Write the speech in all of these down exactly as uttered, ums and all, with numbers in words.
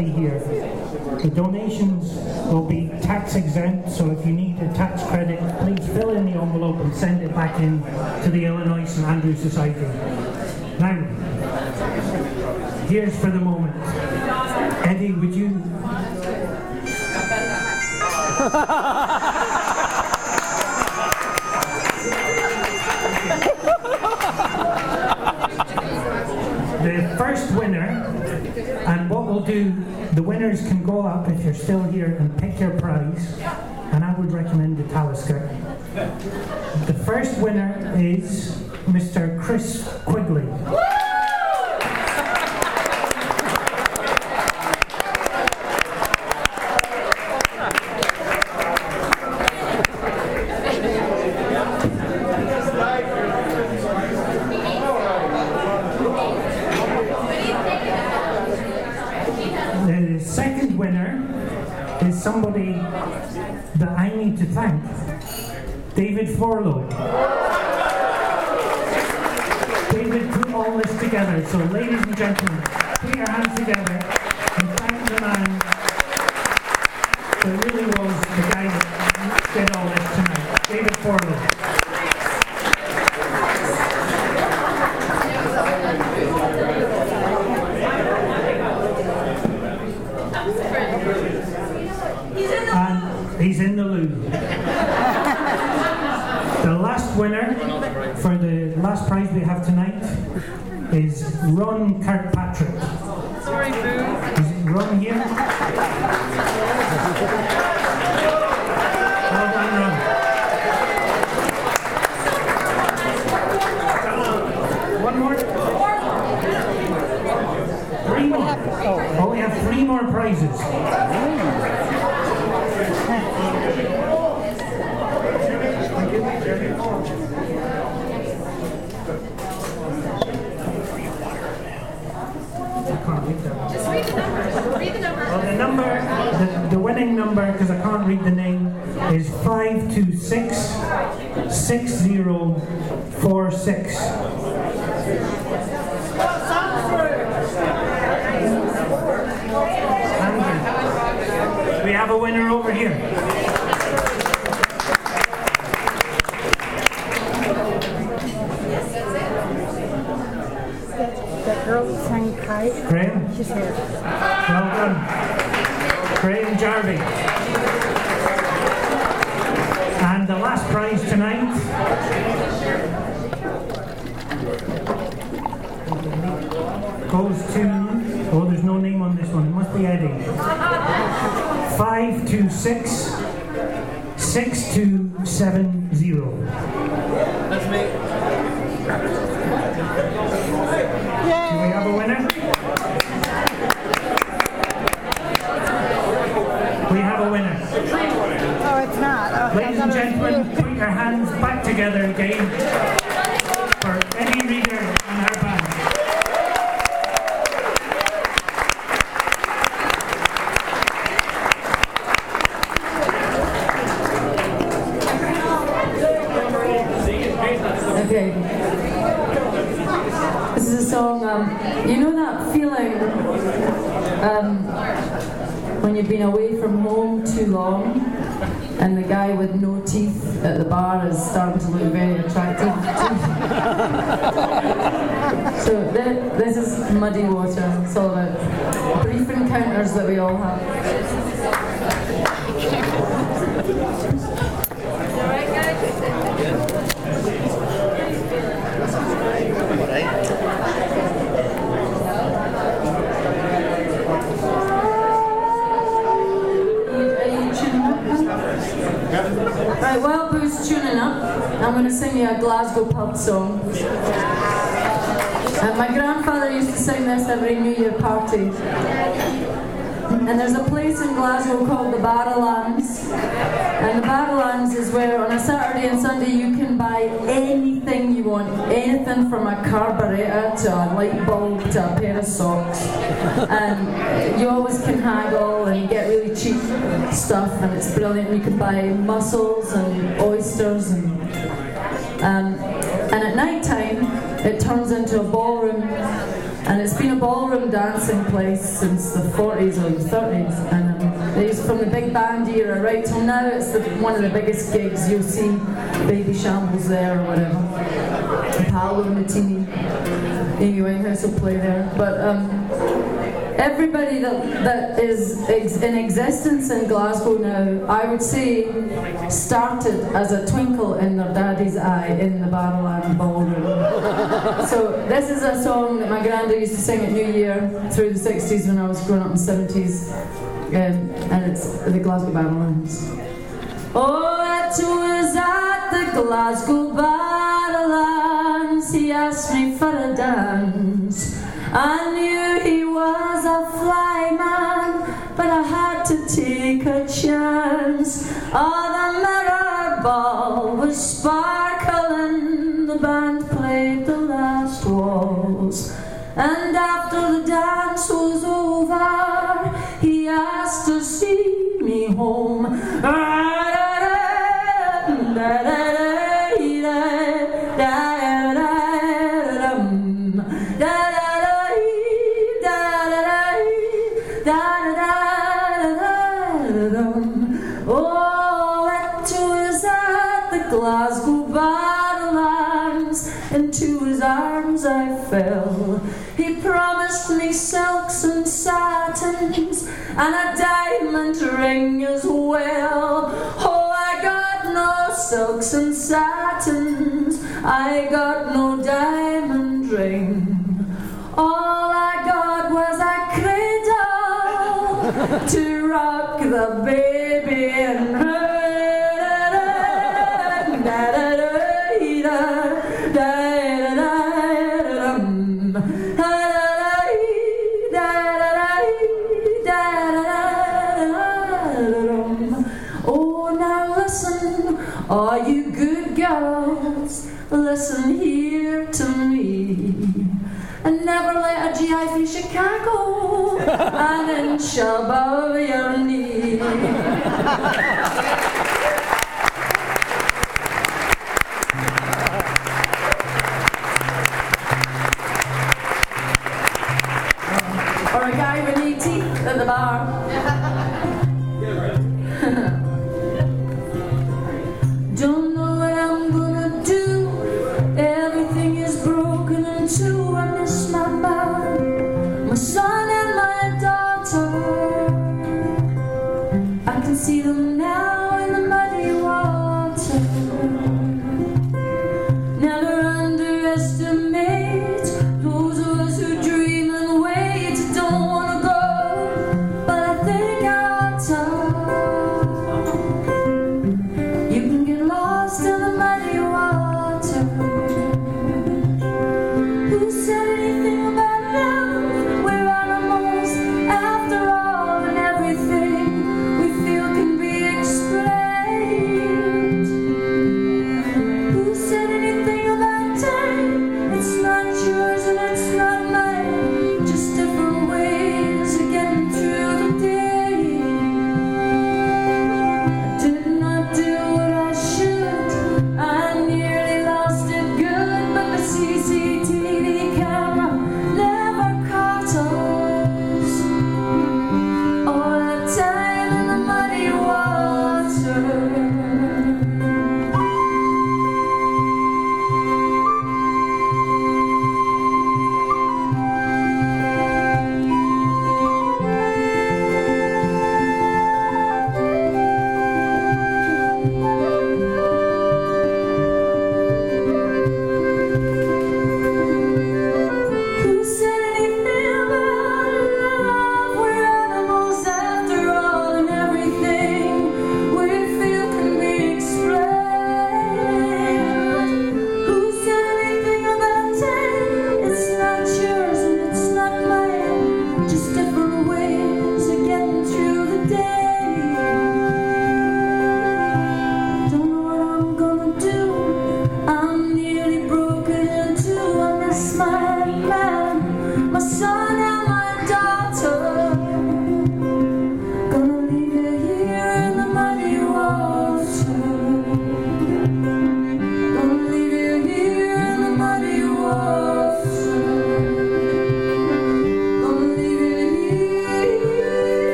everybody here. The donations will be tax exempt, so if you need a tax credit, please fill in the envelope and send it back in to the Illinois Saint Andrew Society. Now, here's for the moment. Eddie, would you... The first winner, and what we'll do, the winners can go up if you're still here and pick your prize, and I would recommend the Talisker. The first winner is Mister Chris Quigley. Somebody that I need to thank, David Forlow. David put all this together, so ladies and gentlemen, put your hands together and thank the man that really was the guy that did all this tonight, David Forlow. He's in the loo. The last winner for the last prize we have tonight is Ron Kirkpatrick. Sorry, Boo. Is it Ron here? Well done, Ron. One more? Three more. Oh, we have three more prizes. Just read the number. Read the number. Well, the number, the, the winning number, because I can't read the name, is five two six six zero four six. We have a winner over here. That girl that sang Kite. Graham? She's here. Well done. Graham Jarvie. And the last prize tonight goes to, oh, there's no name on this one, it must be Eddie. five two six six two seven zero. That's me. Do we have a winner? We have a winner. Oh, it's not. Okay, Ladies and gentlemen, put your hands back together again for Eddie Reader and her band. Okay. This is a song, um, you know that feeling um, when you've been away from home too long and the guy with no teeth at the bar is starting to look very attractive? So th- this is Muddy Water. It's all about brief encounters that we all have. Right, while Boo's tuning up, I'm going to sing you a Glasgow pub song. Uh, my grandfather used to sing this every New Year party. And there's a place in Glasgow called the Barrowlands. And the Barrowlands is where on a Saturday and Sunday you can buy anything you want. Anything from a carburettor to a light bulb to a pair of socks. And you always can haggle and you get really cheap stuff and it's brilliant. You can buy mussels and oysters and um, and at night time it turns into a ballroom And it's been a ballroom dancing place since the forties or the thirties. And um, they used from the big band era right till now. It's the, one of the biggest gigs. You'll see Baby Shambles there or whatever. Paolo Nutini, Amy Winehouse will play there. But um, everybody that, that is ex- in existence in Glasgow now, I would say, started as a twinkle in their daddy's eye in the Barrowland Ballroom. So this is a song that my granda used to sing at New Year through the sixties when I was growing up in the seventies, um, and it's the Glasgow Barrowlands. Oh, it was at the Glasgow Barrowlands, he asked me for a dance. I knew he was a fly man, but I had to take a chance. Oh, the mirror ball was sparkling, the band played the last waltz. And after the dance was over, he asked to see me home. Oh, it was at the Glasgow Barrowlands, into his arms I fell. He promised me silks and satins and a diamond ring as well. Oh, I got no silks and satins, I got no diamond ring. All I got was a cradle to rock the baby in her. Oh, now listen, all you good girls, listen here to me. And never let a G I from Chicago an inch above your knee. Or a guy with any teeth at the bar. Don't know what I'm gonna do. Everything is broken in two. I miss my man, my son and my daughter. I can see them now in the muddy water. Never underestimate those of us who dream and wait. Don't wanna go, but I think I'll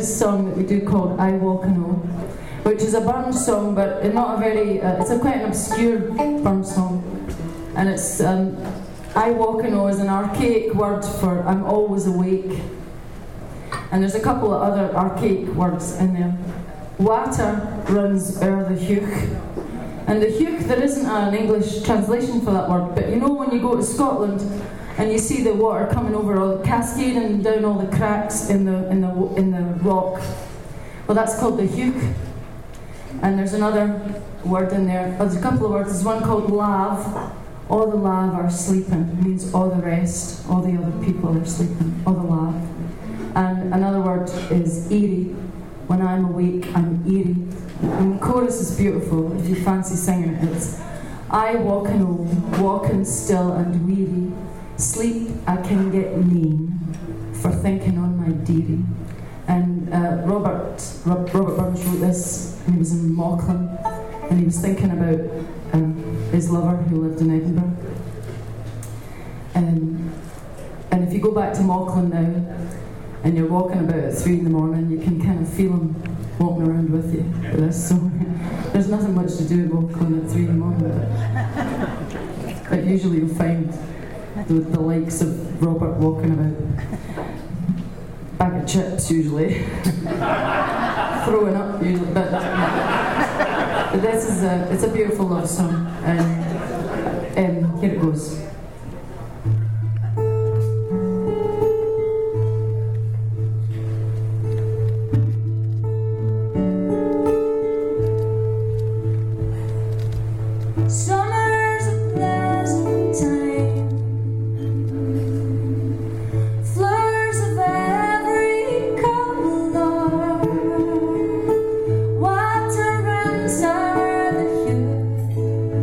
this song that we do called I Walk and O, which is a Burns song, but not a very, uh, it's a quite an obscure Burns song. And it's, um, I walk and O is an archaic word for I'm always awake. And there's a couple of other archaic words in there. Water runs o'er the Heuch. And the Heuch, there isn't an English translation for that word, but you know when you go to Scotland and you see the water coming over, or cascading down all the cracks in the, in the, in the rock, well, that's called the Heuch. And there's another word in there, there's a couple of words, there's one called lav. All the lav are sleeping, it means all the rest, all the other people are sleeping, all the lav. And another word is eerie. When I'm awake, I'm eerie. And the chorus is beautiful, if you fancy singing it. It's I walk and O, walking still and weary. Sleep I can get mean for thinking on my dearie. And uh, Robert, Rob, Robert Burns wrote this, and he was in Mauchline, and he was thinking about um, his lover who lived in Edinburgh. Um, and if you go back to Mauchline now, and you're walking about at three in the morning, you can kind of feel him walking around with you for this song. There's nothing much to do walking at three in the morning, but, but usually you'll find the, the likes of Robert walking about. Bag of chips usually, throwing up usually, but, but this is a, it's a beautiful love song, and um, here it goes. Summer's a pleasant time, flowers of every colour, water runs o'er the Heuch,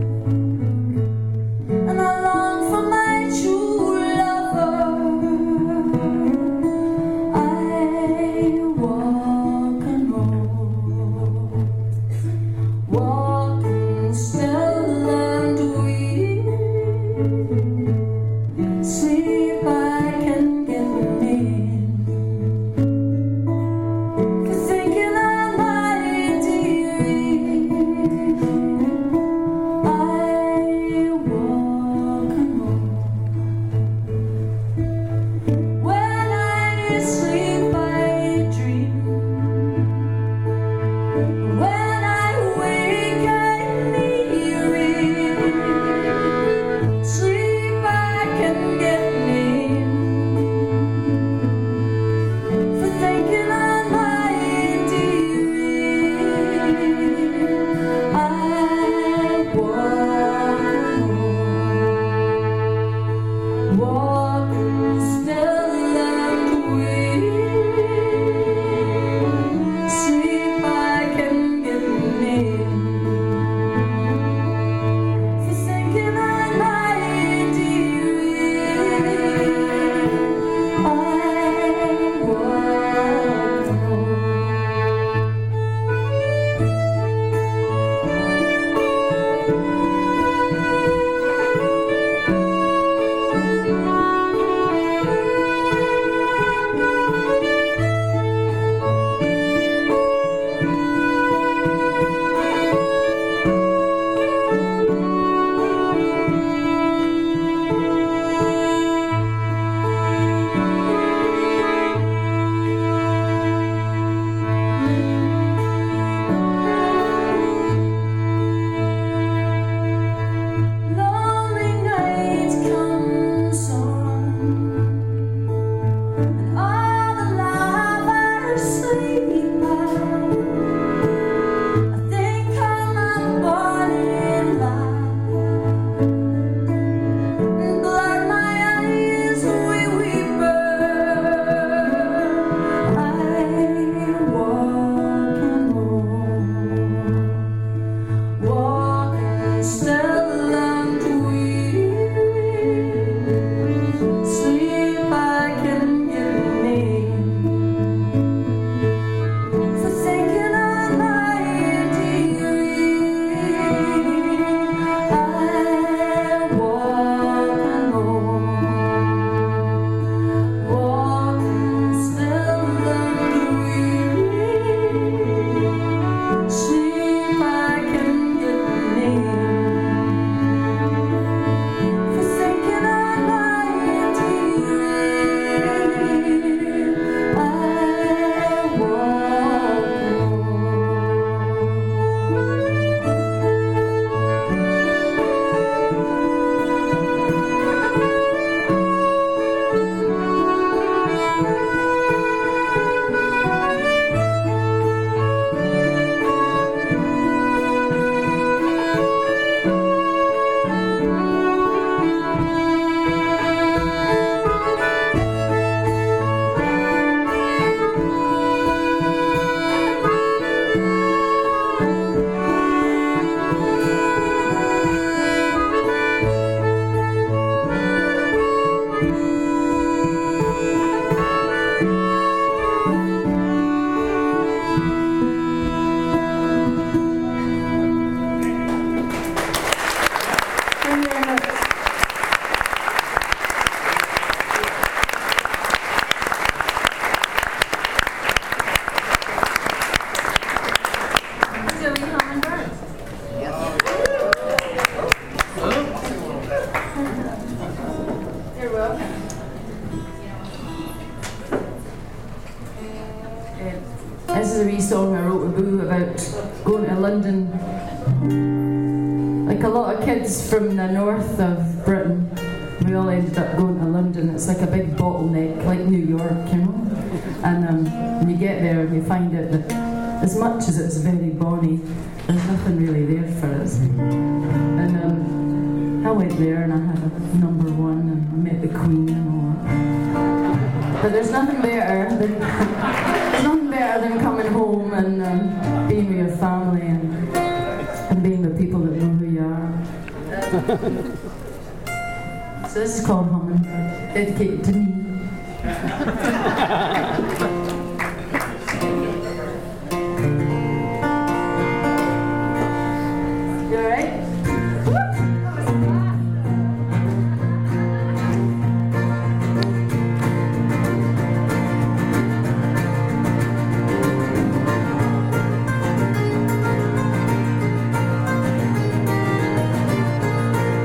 and I long for my true lover. I walk and roll, walking still. Sleep I can get in for thinking of my dearie. I walk and roll. When I sleep I dream. When I wake I'm eerie. Sleep I can get me for thinking on my dearie. I walk home, walking still and weary. Sleep I can get wee song I wrote with Boo about going to London. Like a lot of kids from the north of Britain, we all ended up going to London. It's like a big bottleneck, like New York, you know. And um, when you get there, you find out that as much as it's very bonny, there's nothing really there for us. And um, I went there and I had a number one and I met the Queen and all that. But there's nothing better than there's nothing better than coming home and um, being with your family and, and being with people that know who you are. So this is called Hummingbird, dedicated to me. You alright?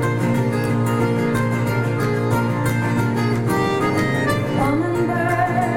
Hummingbird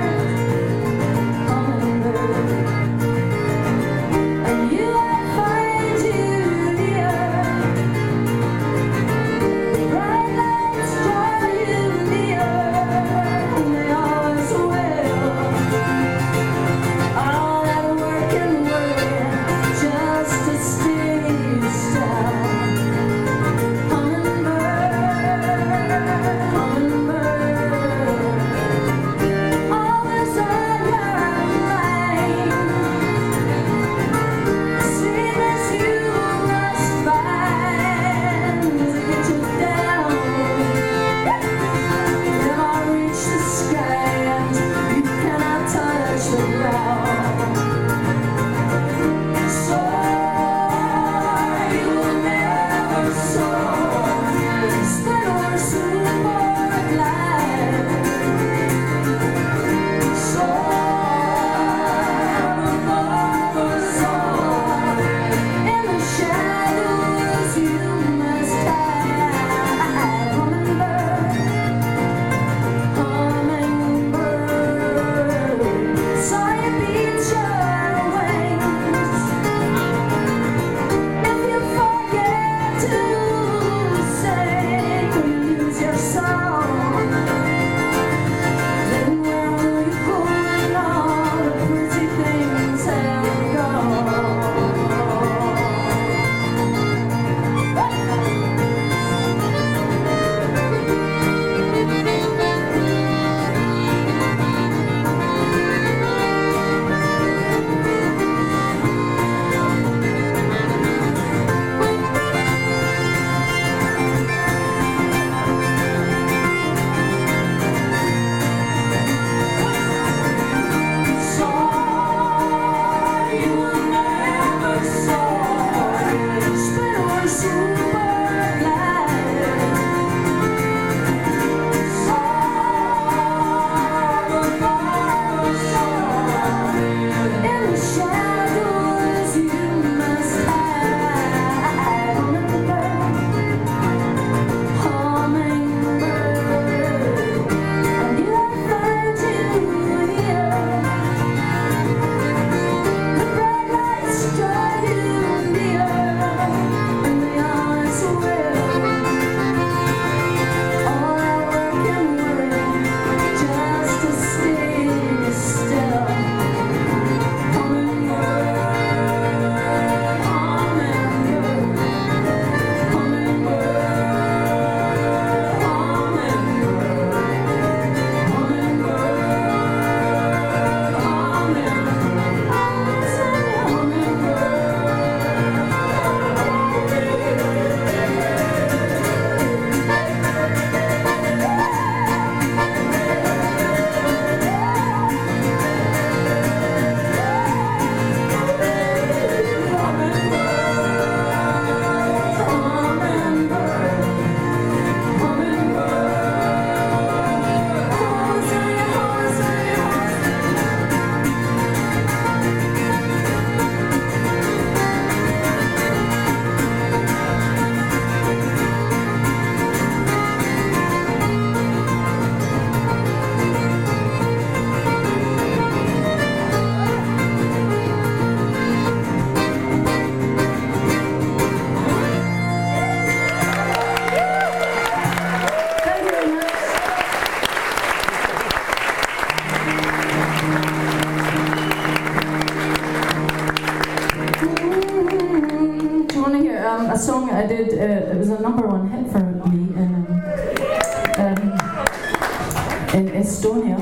a song I did. Uh, it was a number one hit for me in um, in Estonia.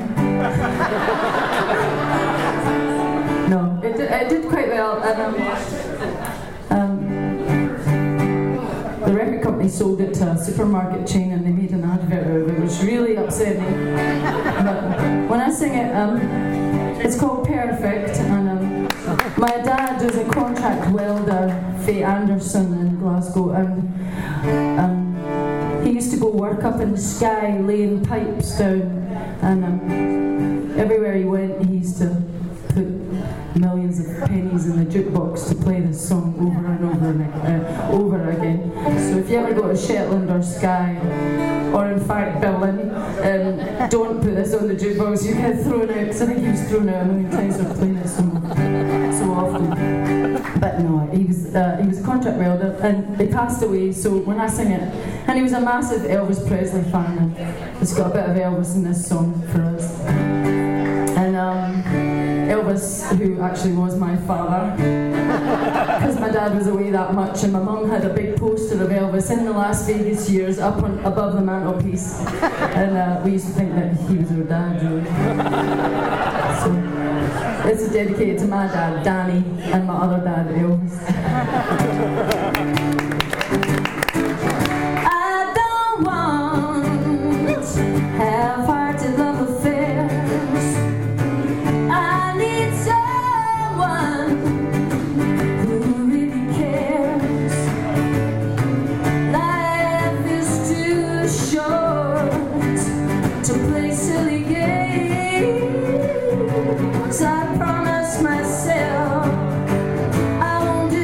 No, it did, it did quite well. And, um, um, the record company sold it to a supermarket chain, and they made an advert of it, which really upset me. But when I sing it, um, it's called Perfect, and um, my dad was a contract welder, Faye Anderson, in Glasgow, and um, he used to go work up in the sky laying pipes down, and um, everywhere he went he used to put millions of pennies in the jukebox to play this song over and over and uh, over again. So if you ever go to Shetland or Skye, or in fact Berlin, um, don't put this on the jukebox. You get thrown out, because I think he was thrown out a million times for playing it so, so often. But no, he was uh, he was a contract welder, and he passed away. So when I sing it, and he was a massive Elvis Presley fan, and it's got a bit of Elvis in this song for us. And um, Elvis, who actually was my father, because my dad was away that much, and my mum had a big poster of Elvis in the Las Vegas years up on, above the mantelpiece, and uh, we used to think that he was our dad, really. So this is dedicated to my dad, Danny, and my other dad, Elvis. I don't want half-hearted love affairs. I promised myself I won't do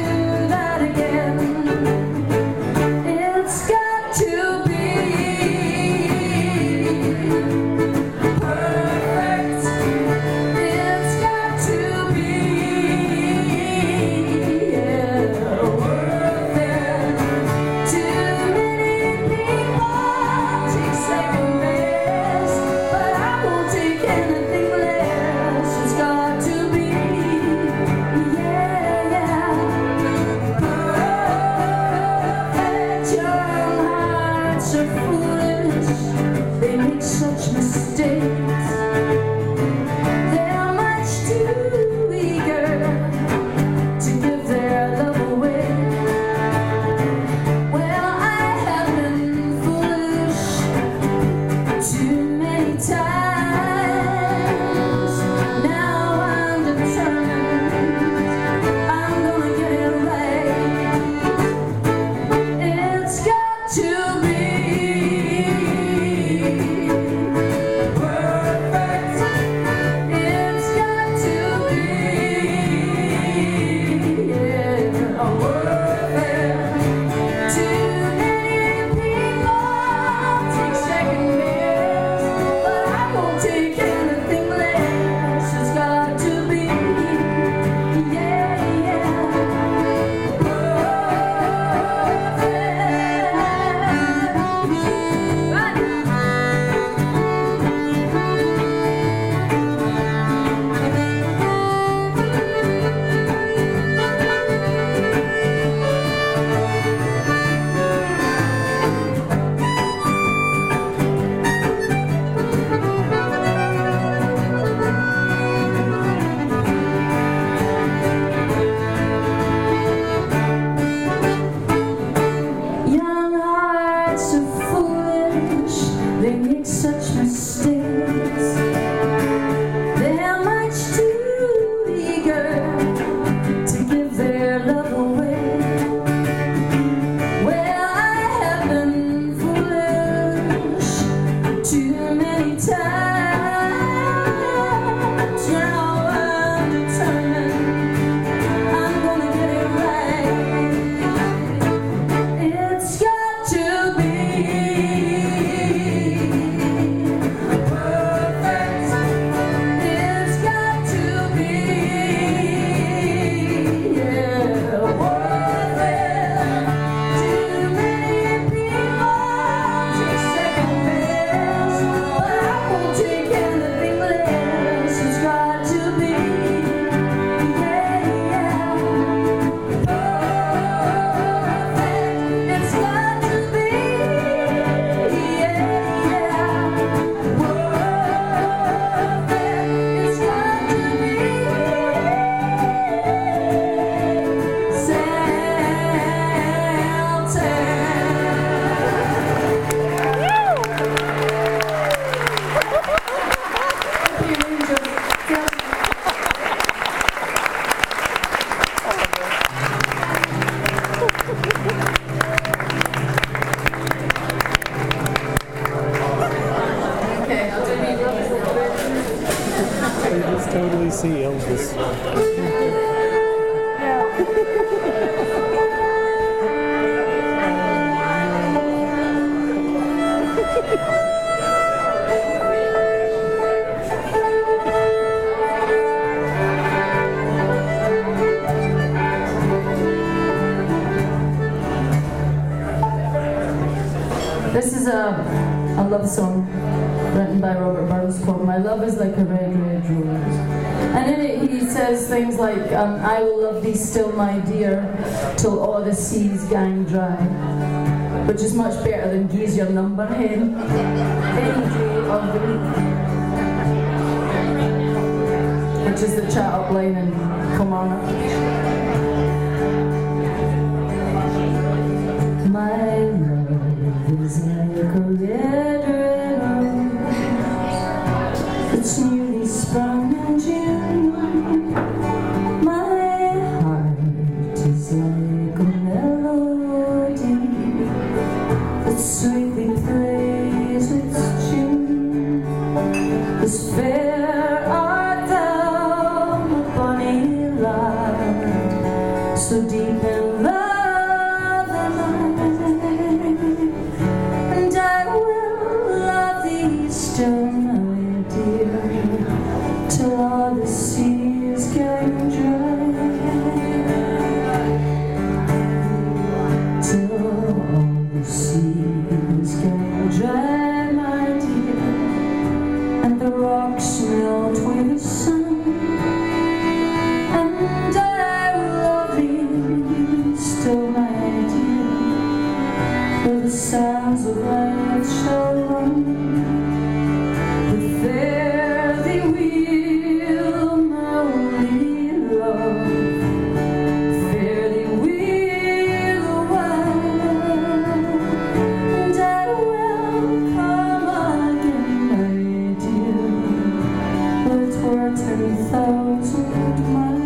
see Elvis. This is a, a love song written by Robert Burns called My Love Is Like a Red, Red Rose. And in it he says things like, um, I will love thee still, my dear, till all the seas gang dry. Which is much better than Gi's your number, hen. Any day of the week. Which is the chat up line in Kilmarnock. My love is like a red, red rose. It's newly sprung in June. My heart is like a melody that sweetly plays its tune. As fair art thou, my bonny lad, so deep in love. Still, my dear, till all the seas get dry, till all the seas get dry, my dear, and the rocks melt with the sun, and I will love thee still, my dear, for the sands of life shall run. Fare thee well, my only love. Fare thee well awhile, and I will come again, my dear, though it were ten thousand miles.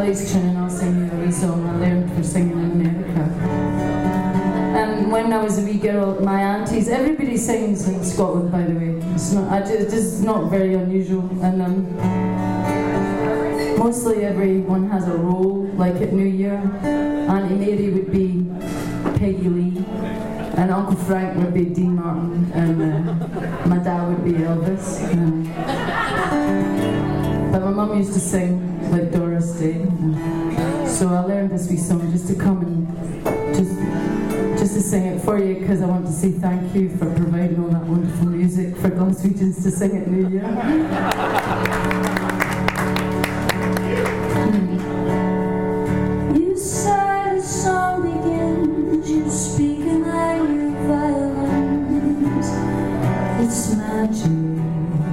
Riley's tune and I'll sing you a wee song I learned for singing in America. Um, when I was a wee girl, my aunties, everybody sings in Scotland, by the way. It's not, I just, it's not very unusual, and um, mostly everyone has a role. Like at New Year, Auntie Mary would be Peggy Lee, and Uncle Frank would be Dean Martin, and uh, my dad would be Elvis. Um, but my mum used to sing like Doris Day, so I learned this wee song just to come and just. Just to sing it for you, because I want to say thank you for providing all that wonderful music for Glaswegians to sing at New Year. mm. You say the song begins, you speak in angry violence. It's magic.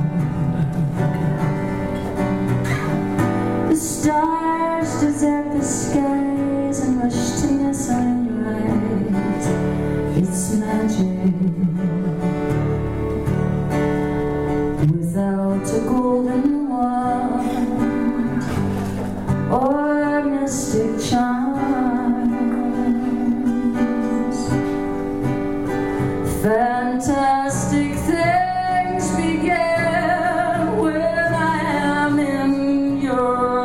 The stars desert the skies and rush to your sunrise. It's magic. Without a golden wand or mystic charms, fantastic things begin when I am in your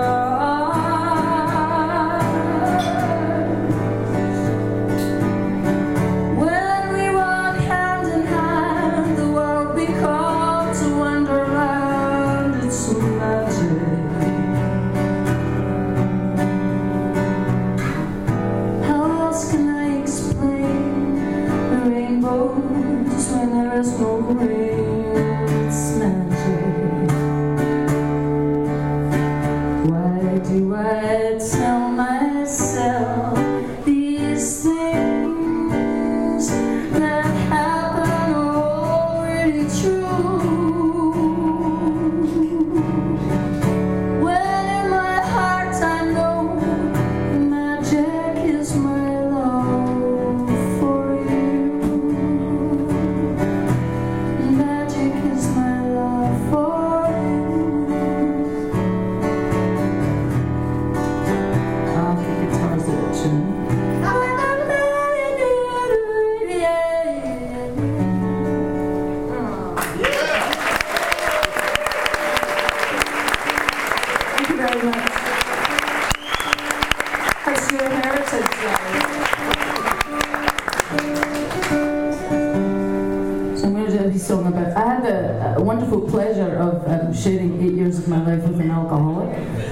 song about. I had the uh, wonderful pleasure of um, sharing eight years of my life with an alcoholic,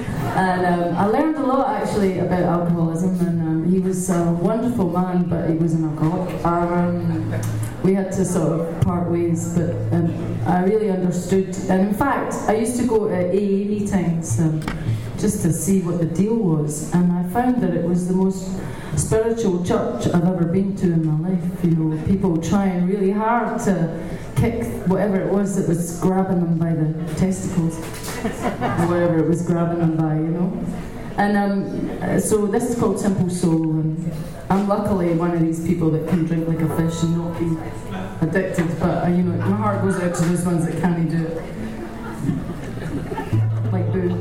and um, I learned a lot actually about alcoholism. And um, he was a wonderful man, but he was an alcoholic. Um, we had to sort of part ways, but um, I really understood. And in fact, I used to go to A A meetings um, just to see what the deal was, and I found that it was the most spiritual church I've ever been to in my life. You know, people trying really hard to kick whatever it was that was grabbing them by the testicles, or whatever it was grabbing them by, you know. And um, so this is called Simple Soul, and I'm luckily one of these people that can drink like a fish and not be addicted, but uh, you know, my heart goes out to those ones that can't do it. Like Boo.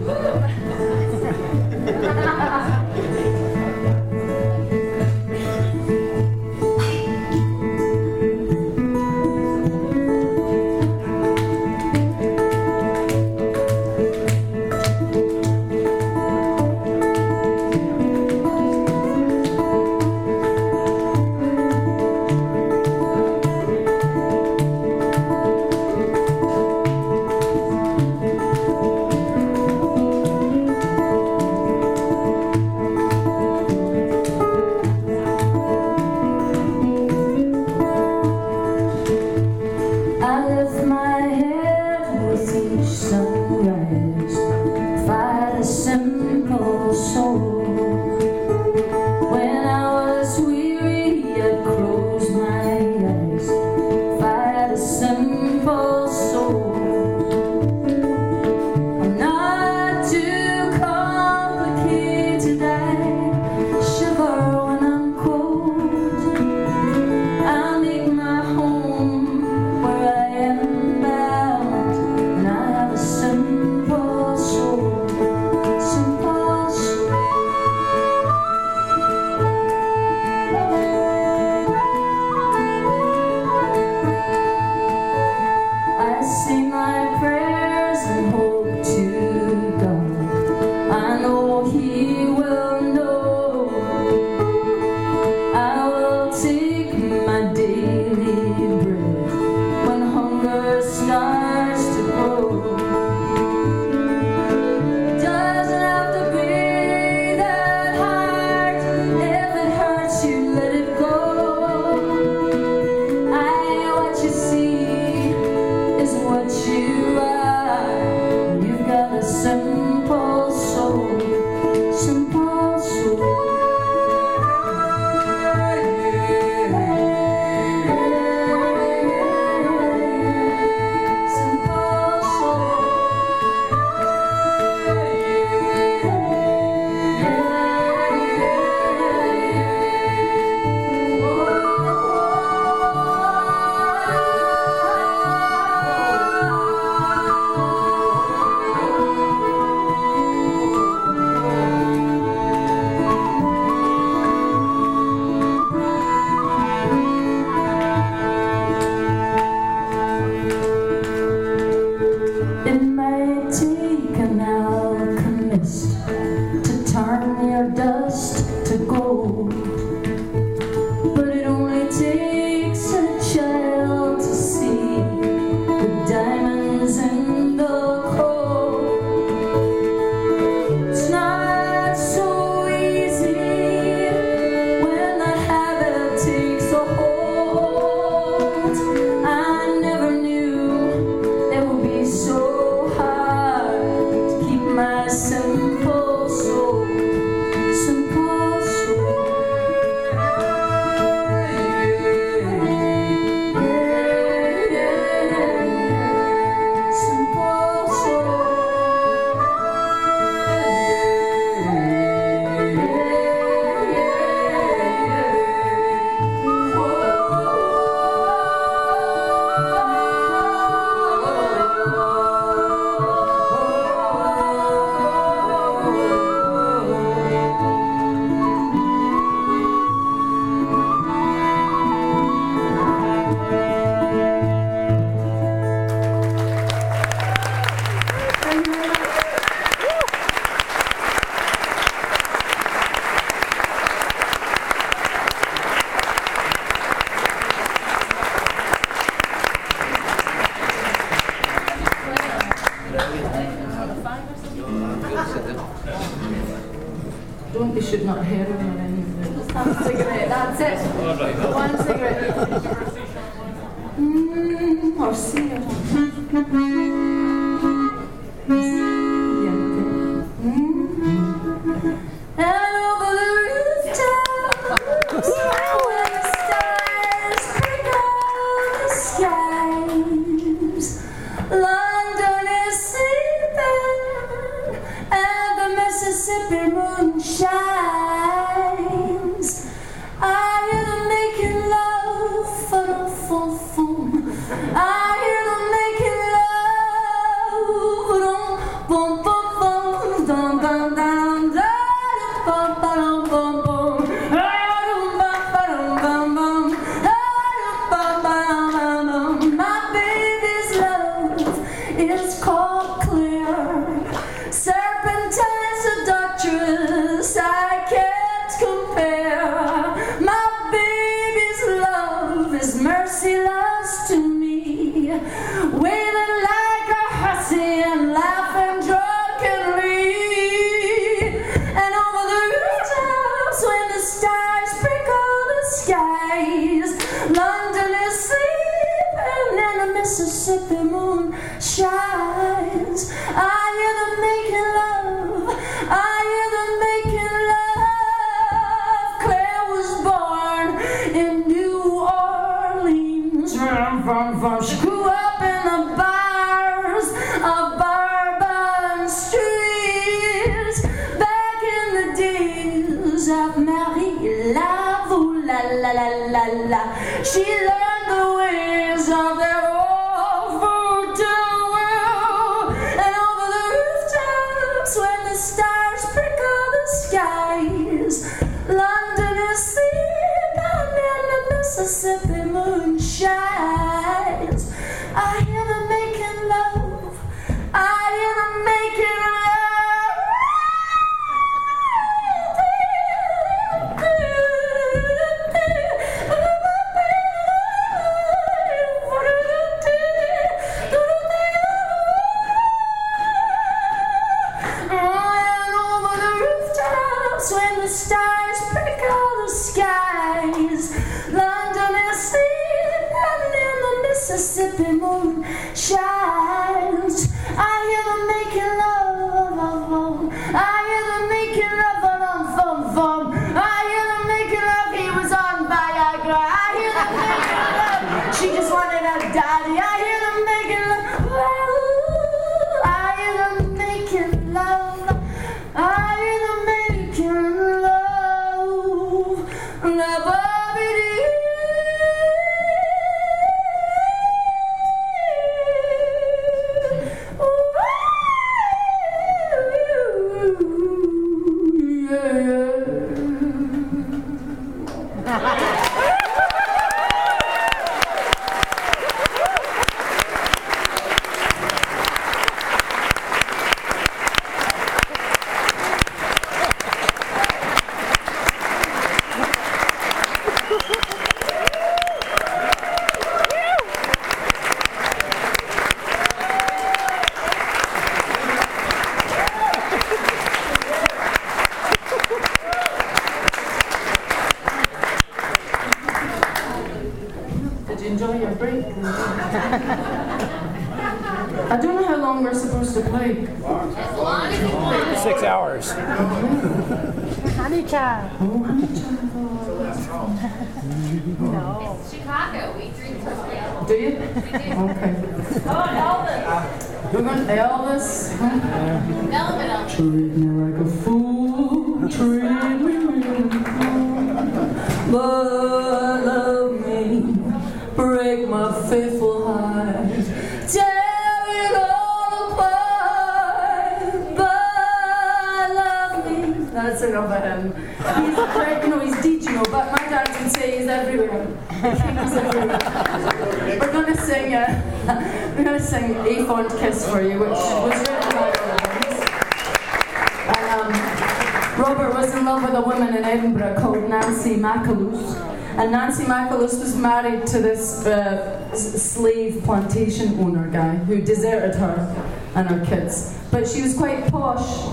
don't be shooting up heroin or anything. Just have a cigarette, that's it. One cigarette. Mm, or cigarette. Yeah, okay. Mm. And over the rooftops, where the stars sprinkle the skies, London is sleeping, and the Mississippi moon shines. I hear them making love, fa-dum-fum-fum. I hear them making love, fa-dum-bum-bum-bum, dum-dum-dum, da-dum-bum-bum-bum-bum, da-dum-bum-bum-bum-bum, da-dum-bum-bum-bum. My baby's love is called clear, serpentine seductress I can't compare. My baby's love is merciless to me, wailing like a hussy and laughing drunkenly. And over the rooftops, when the stars sprinkle the skies, London is sleeping and the Mississippi moon shines. I hear them making love, I hear them making love. Claire was born in New Orleans. From, from, from. She grew up in the bars of Bourbon Street, back in the days of Marie Laveau, la la la la la. She learned the ways of their old voodoo. And over the rooftops, when the stars sprinkle the skies, London is sleeping and the Mississippi moon shines. I hear them making love, I hear them making and over the rooftops, when the stars sprinkle the skies, London is sleeping and the Mississippi moon shines. I hear them making love, I hear them making love, um, fum, fum. I hear them making love, he was on Viagra. I hear them making love, she just wanted a daddy. I hear them making love, I hear them making love, I hear them making love, love, enjoy your break. I don't know how long we're supposed to play. Six hours. Honey child. Oh, honey child. No. It's Chicago. We drink tequila. Do you? We do. Okay. Oh, Elvis. We're going to Elvis. Melvin. Treat me like a fool. Treat me like a fool. But love me. Break my faithful heart. Tear it all apart. But love me. That's enough of him. He's like, no, he's regional, but my dad would say he's everywhere. He's everywhere. We're going to sing, uh, we're going to sing A Fond Kiss for you, which was written by Robert. And um, Robert was in love with a woman in Edinburgh called Nancy McAloose. And Nancy McAloose was married to this uh, s- slave plantation owner guy who deserted her and her kids. But she was quite posh.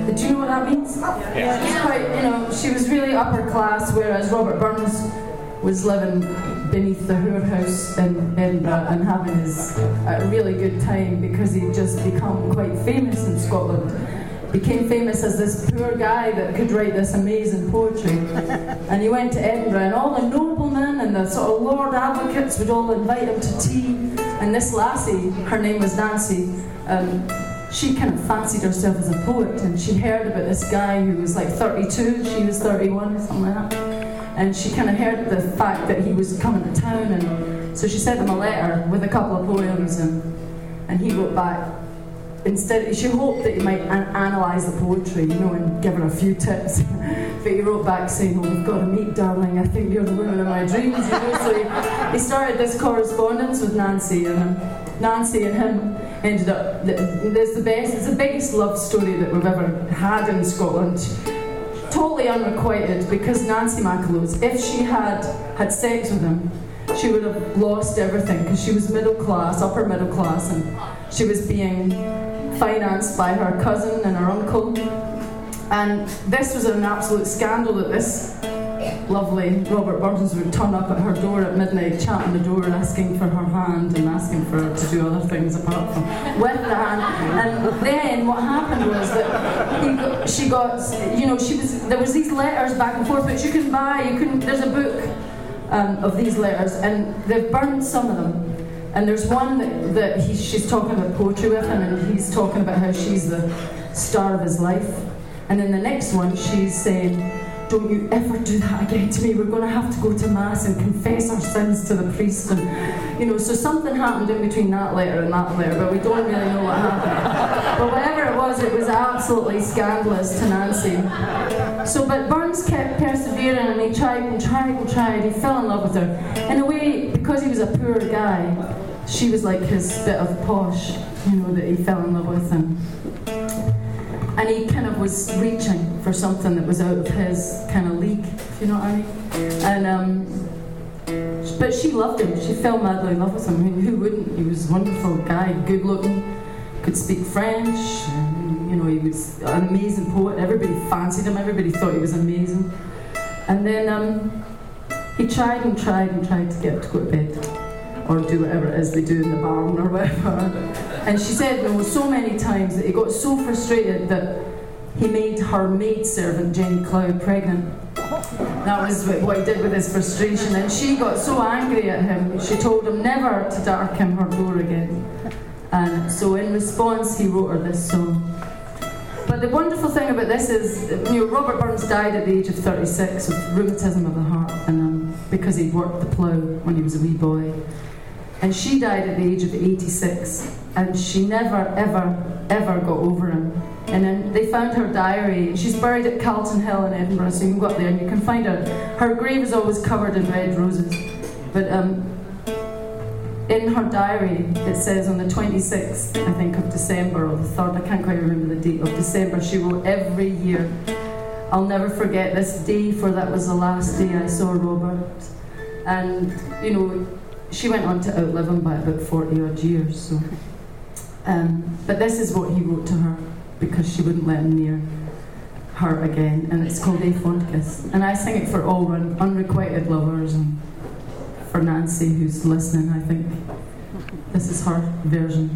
Do you know what that means? Yeah. It's quite, you know, she was really upper class, whereas Robert Burns was living beneath the whorehouse in Edinburgh and having his a really good time because he'd just become quite famous in Scotland. Became famous as this poor guy that could write this amazing poetry. And he went to Edinburgh, and all the noblemen and the sort of Lord Advocates would all invite him to tea. And this lassie, her name was Nancy, um, she kind of fancied herself as a poet, and she heard about this guy who was like thirty-two, she was thirty-one, something like that. And she kind of heard the fact that he was coming to town, and so she sent him a letter with a couple of poems, and, and he wrote back. Instead, she hoped that he might an- analyse the poetry, you know, and give her a few tips. But he wrote back saying, "Oh, we've got to meet, darling. I think you're the woman of my dreams." You know, so he, he started this correspondence with Nancy, and um, Nancy and him ended up. It's the best. It's the biggest love story that we've ever had in Scotland. Totally unrequited, because Nancy McAlows, if she had had sex with him, she would have lost everything, because she was middle class, upper middle class, and she was being financed by her cousin and her uncle. And this was an absolute scandal that this lovely Robert Burns would turn up at her door at midnight, champing the door, asking for her hand and asking for her to do other things apart from with the hand. And then what happened was that he got, she got, you know, she was there was these letters back and forth, but you can buy, you can. There's a book um, of these letters, and they've burned some of them. And there's one that, that he, she's talking about poetry with him, and he's talking about how she's the star of his life. And in the next one, she's saying, "Don't you ever do that again to me. We're going to have to go to Mass and confess our sins to the priest." And, you know, so something happened in between that letter and that letter, but we don't really know what happened. But whatever it was, it was absolutely scandalous to Nancy. So, but Burns kept persevering, and he tried and tried and tried. He fell in love with her. In a way, because he was a poor guy, she was like his bit of posh, you know, that he fell in love with. And, and he kind of was reaching for something that was out of his kind of league, if you know what I mean. And um, but she loved him. She fell madly in love with him. Who, who wouldn't? He was a wonderful guy, good looking, could speak French. And, you know, he was an amazing poet. Everybody fancied him. Everybody thought he was amazing. And then um, he tried and tried and tried to get her to go to bed, or do whatever it is they do in the barn or whatever. And she said no so many times that he got so frustrated that he made her maidservant, Jenny Cloud, pregnant. That was what he did with his frustration. And she got so angry at him, she told him never to darken her door again. And so in response, he wrote her this song. But the wonderful thing about this is, you know, Robert Burns died at the age of thirty-six with rheumatism of the heart, and um, because he'd worked the plough when he was a wee boy. And she died at the age of eighty-six, and she never, ever, ever got over him. And then they found her diary. She's buried at Calton Hill in Edinburgh, so you can go up there and you can find her. Her grave is always covered in red roses. But um, in her diary, it says on the twenty-sixth, I think, of December, or the third, I can't quite remember the date, of December, she wrote, "Every year, I'll never forget this day, for that was the last day I saw Robert." And, you know, she went on to outlive him by about forty odd years. So, um, but this is what he wrote to her, because she wouldn't let him near her again, and it's called A Fond Kiss. And I sing it for all un- unrequited lovers, and for Nancy, who's listening. I think this is her version.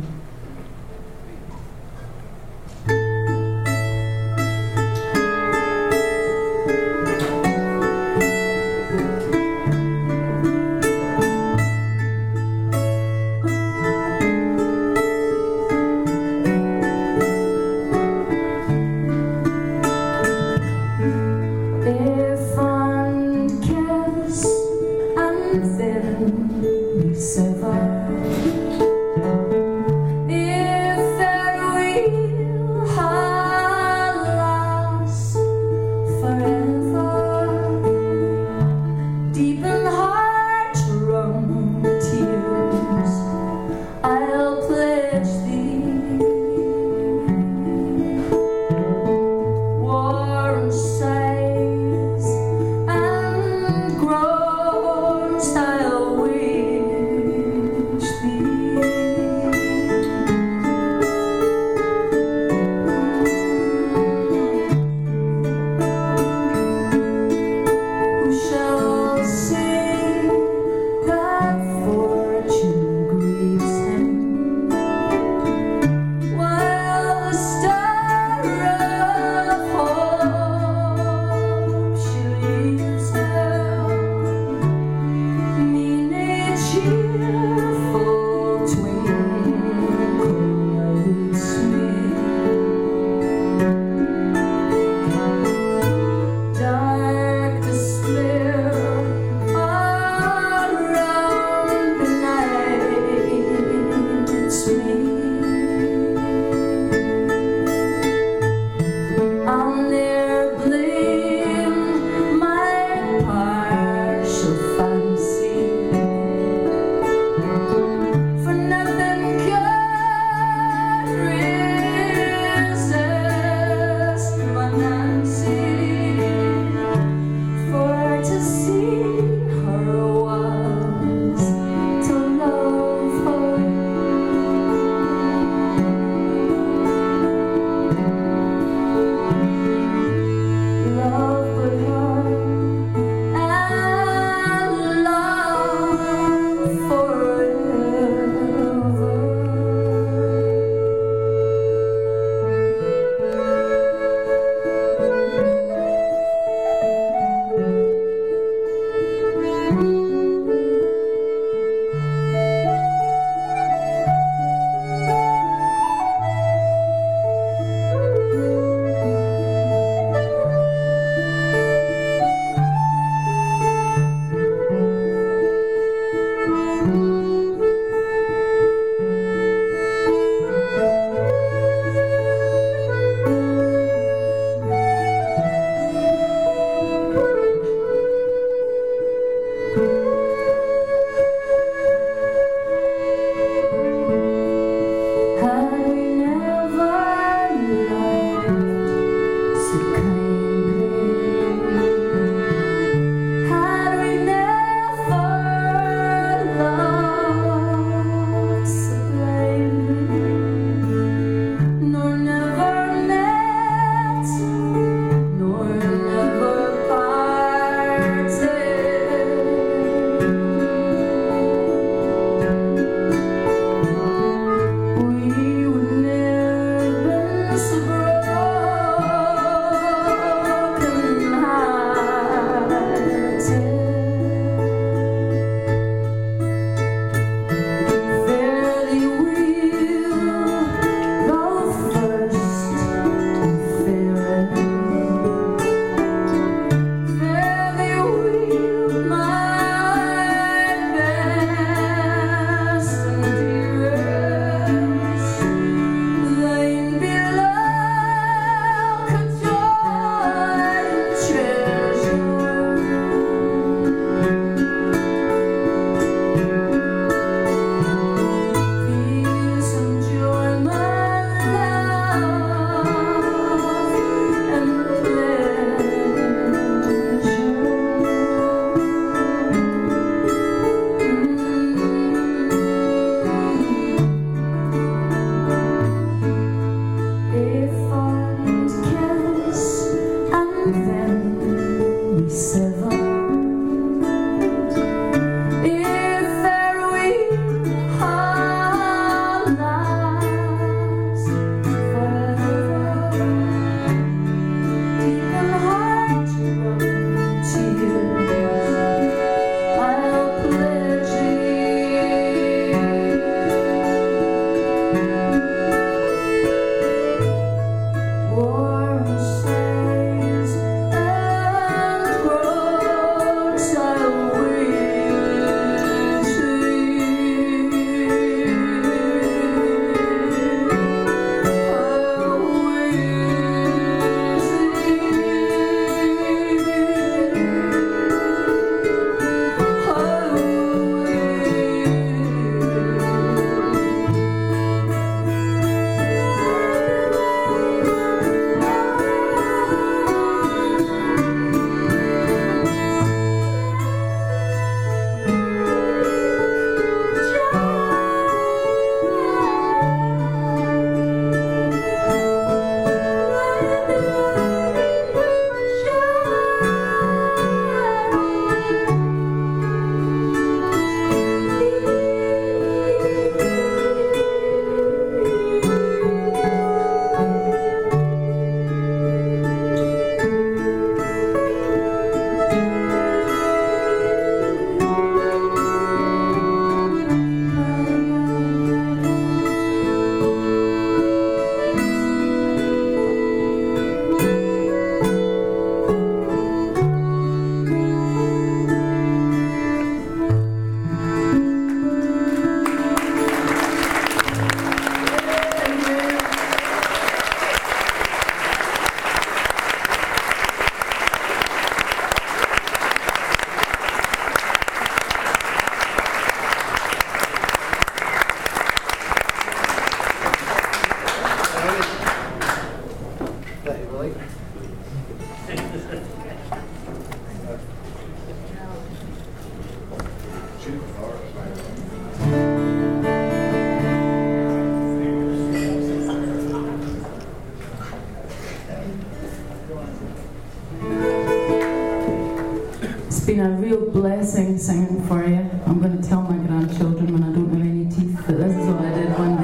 It's been a real blessing singing for you. I'm going to tell my grandchildren when I don't have any teeth that this is what I did one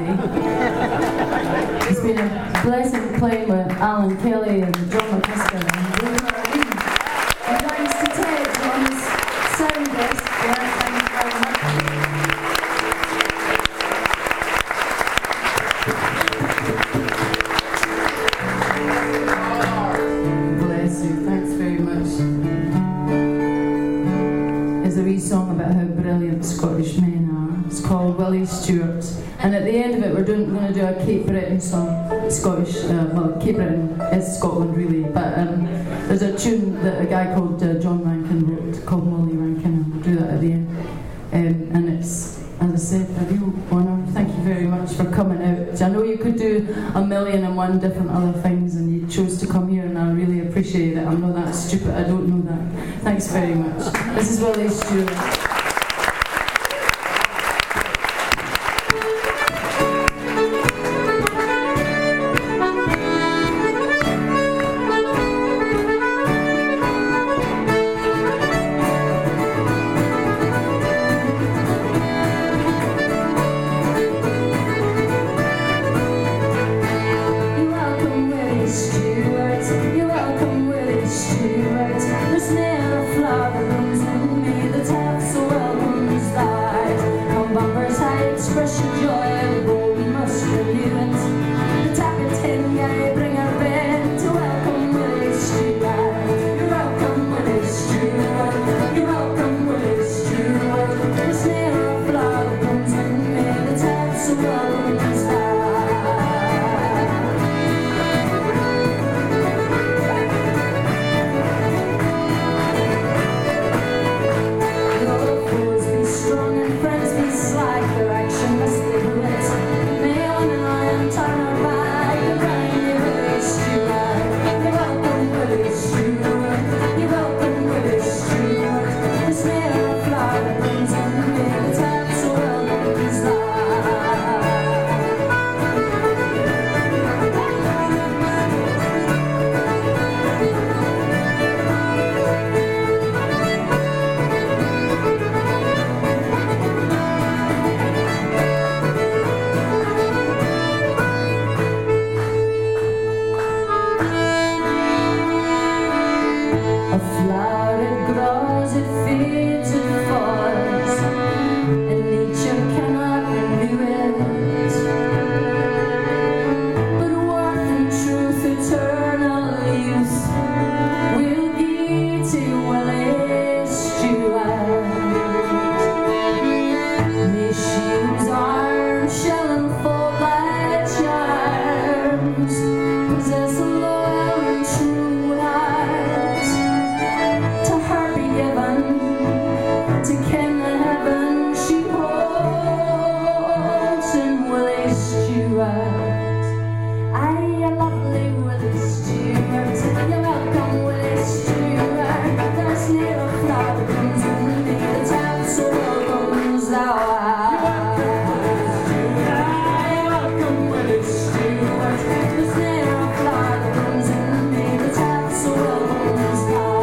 day. It's been a blessing playing with Alan Kelly and John McCusker and Willie Marine. And thanks to Ted on his sound desk. Yeah, thank you very much. Bless you. Thanks very much. There's a wee song about how brilliant Scottish men are. It's called Willie Stewart. And at the end of it, we're doing, going to do a Cape Breton song. Scottish, uh, well, Cape Breton is Scotland really, but um, there's a tune that a guy called uh, John Rankin wrote called Molly Rankin, and we'll do that at the end. Um, and it's, as I said, a real honour. Thank you very much for coming out. I know you could do a million and one different other things, and you chose to come here, and I really appreciate it. I'm not that stupid, I don't know that. Thanks very much. This is Willie Stewart. Stewart. Aye, a lovely Willie Stewart. You're welcome, Willie Stewart. There's near a flower that comes in me, the town so welcomes thou art. Aye, welcome, Willie Stewart. There's near a flower that comes in me, the town so welcomes thou art.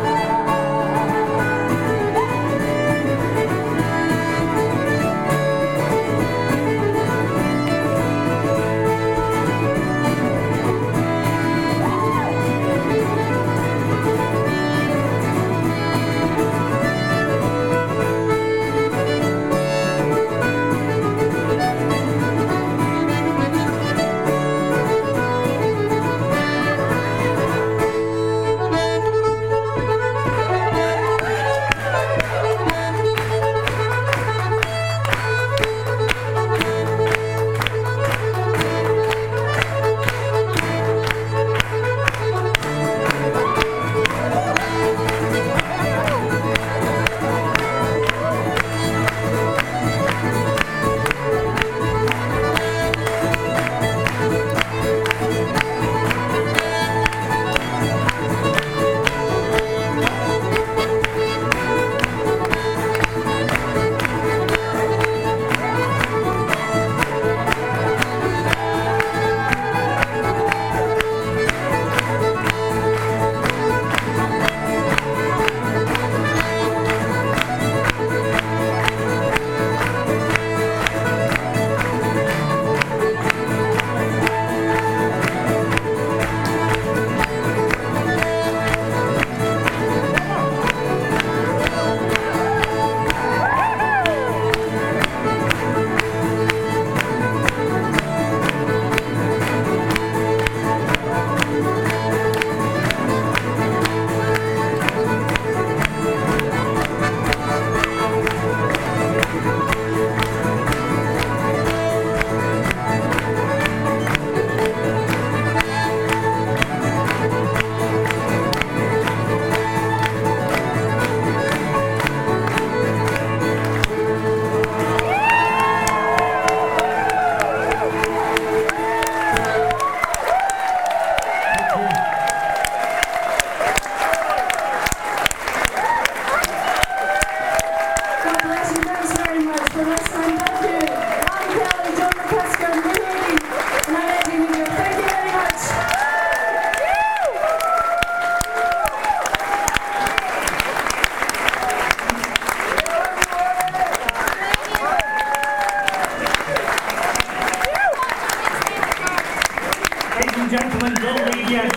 Gentlemen, don't leave yet.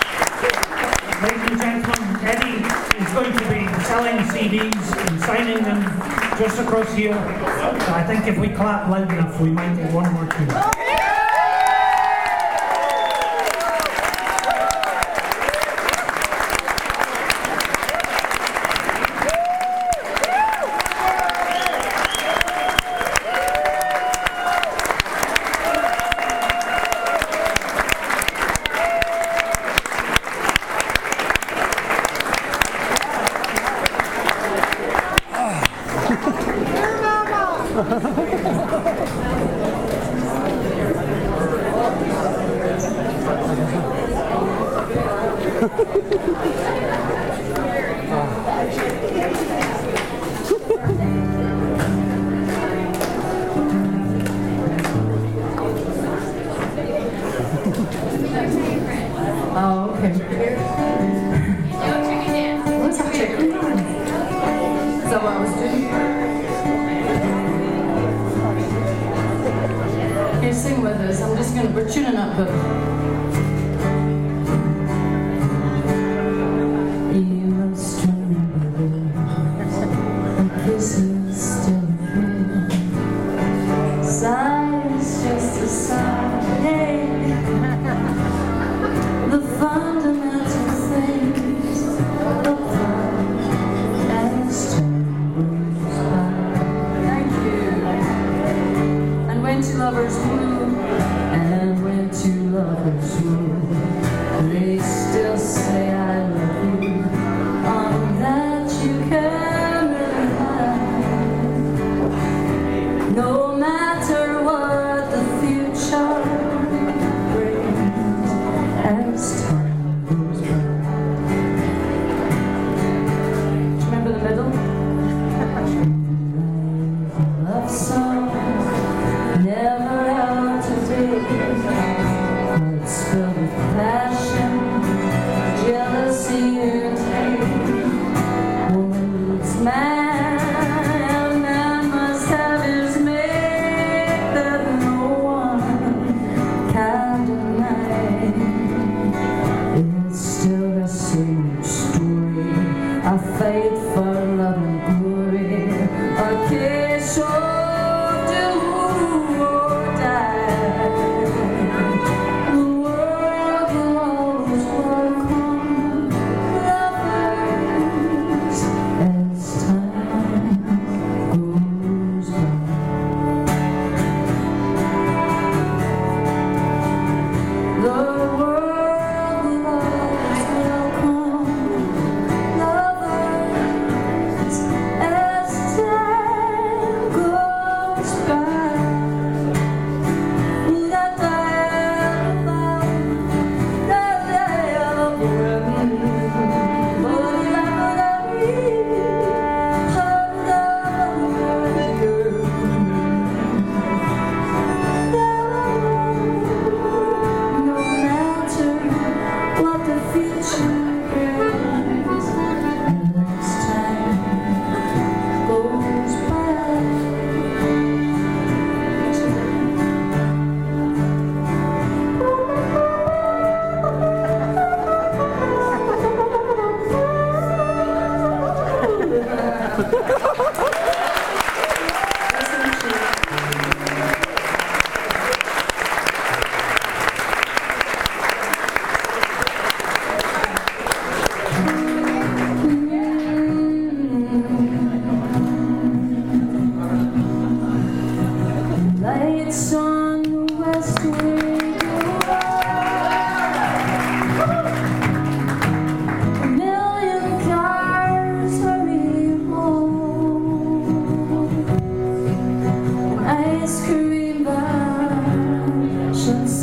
Ladies and gentlemen, Eddie is going to be selling C Ds and signing them just across here. So I think if we clap loud enough, we might get one more tune. Oh, okay. What's a chicken dance? Is that what I was doing? Here, sing with us. I'm just gonna, we're tuning up, but. You must remember that this is still real. Sigh's just a sigh. Hey. The fundamental things of life as time goes by. Thank you. And when two lovers bloom, and when two lovers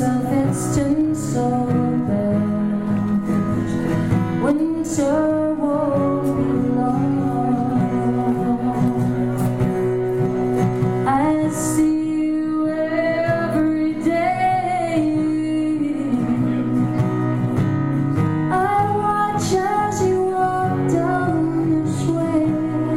myself it's tinsel bells. Winter won't be long. I see you every day. I watch as you walk down this way.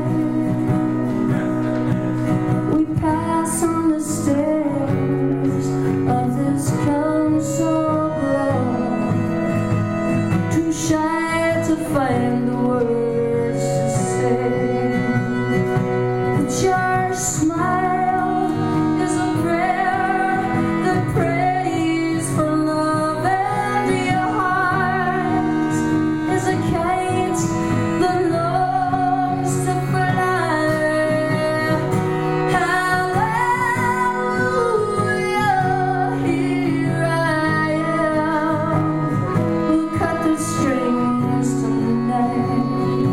We pass on the stairs of this council block, too shy to find the words to say. But your smile is a prayer that prays for love, and your heart is a kite that longs to fly. Hallelujah, here I am. We'll cut the strings tonight.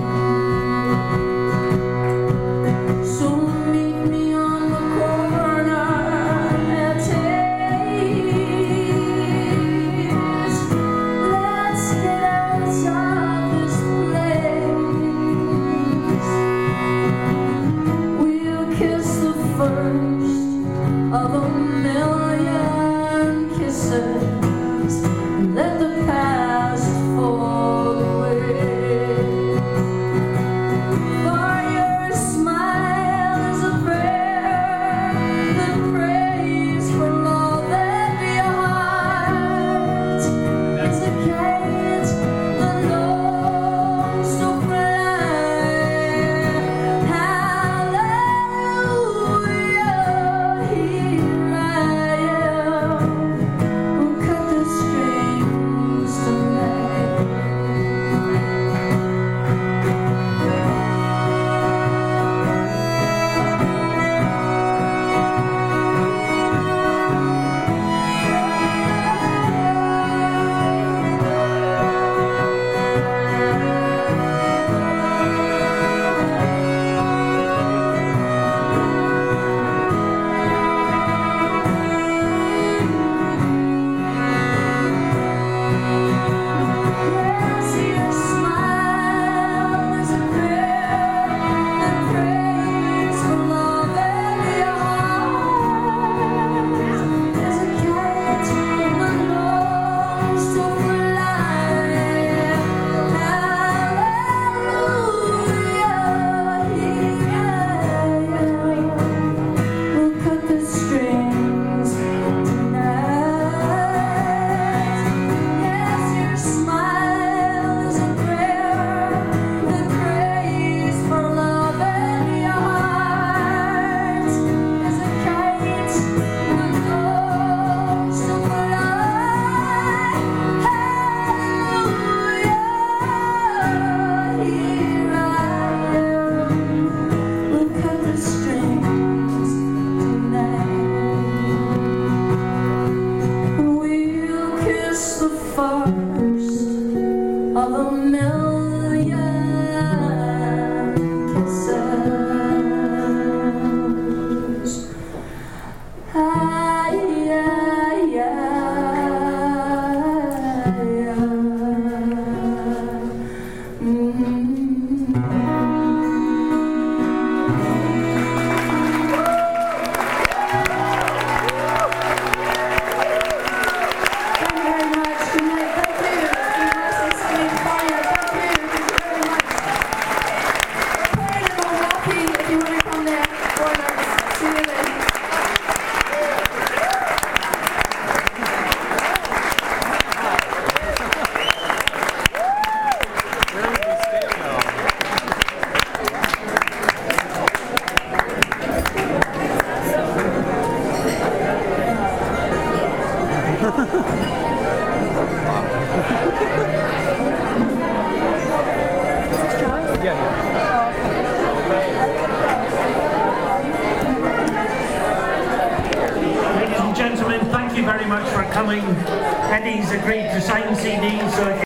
So meet me on the corner at Tate's. Let's get out of this place. We'll kiss the first of a million kisses and let the past fall away. For your smile is a prayer that prays for love, and your heart is a kite that longs to fly. Hallelujah, here I am. We'll cut the strings tonight. Yes, your smile is a prayer that prays for love, and your heart is a kite that longs to fly. Hallelujah, here I am. We'll cut the strings tonight. Yes, your smile is a prayer that prays for love, and your heart is a kite that longs to fly. Hallelujah, here I am. We'll cut the strings tonight. We'll kiss the first of a million kisses. Ay, ay, ay, ay. Mm. Thank you very much. Good night. Thank you. It's been nice and singing for you. Thank you. Thank you very much. Playing in Milwaukee if you want to come there. Corners. See you then. Ladies and gentlemen, thank you very much for coming. Eddie's agreed to sign C Ds, so if